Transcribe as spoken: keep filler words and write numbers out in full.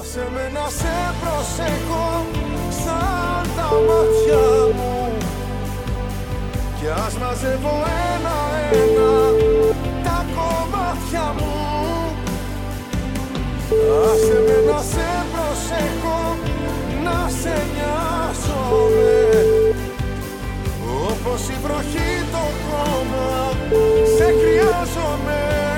άσε με να σε προσέχω σαν τα μάτια μου κι ας μαζεύω ένα-ένα τα κομμάτια μου. Άσε με να σε προσέχω, να σε νοιάζομαι όπως η βροχή το χώμα, σε χρειάζομαι.